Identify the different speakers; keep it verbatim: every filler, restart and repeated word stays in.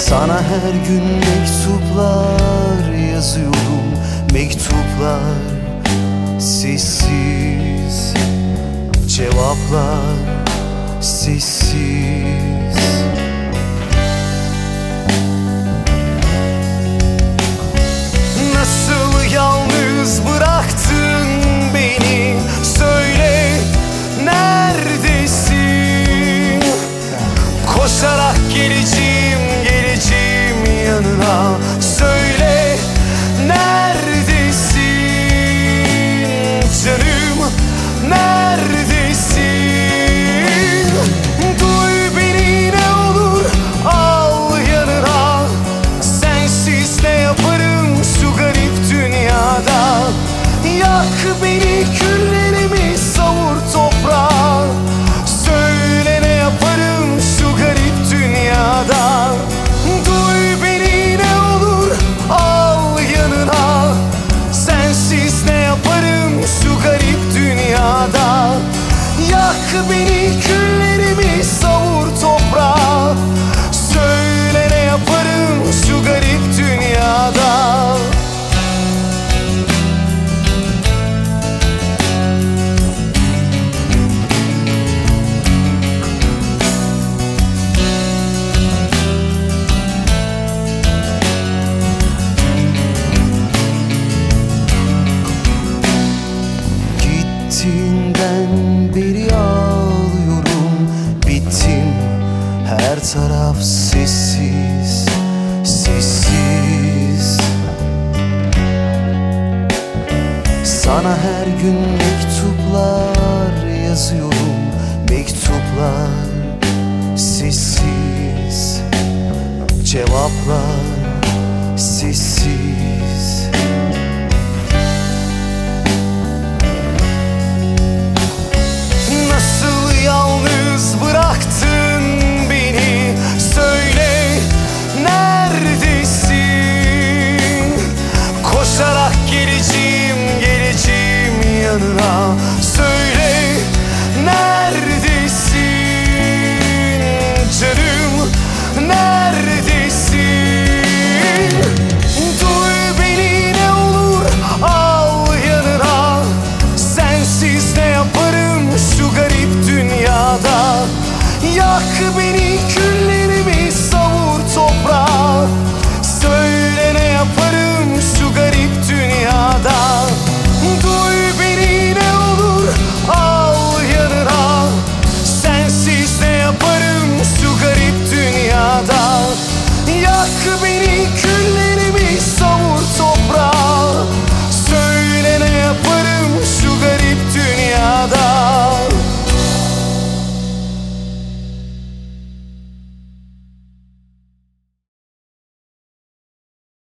Speaker 1: Sana her gün mektuplar yazıyorum, mektuplar sessiz, cevaplar sessiz. Nasıl yalnız bıraktın beni, söyle neredesin? Koşarak geleceğim, geleceğim yanına, söyle neredesin? Canım neredesin? Duy beni ne olur, al yanına. Sensiz ne yaparım şu garip dünyada? Yak beni, küllerimi savur toprağa. Söyle ne yaparım şu garip dünyada? Duy beni ne olur, al yanına. Sensiz ne yaparım şu garip dünyada? Yak beni, küllerimi savur toprağa. Söyle ne yaparım şu garip dünyada? Gittiğinden beri ağlıyorum, bittim. Her taraf sessiz, sessiz. Sana her gün mektuplar yazıyorum, mektuplar sessiz, cevaplar sessiz.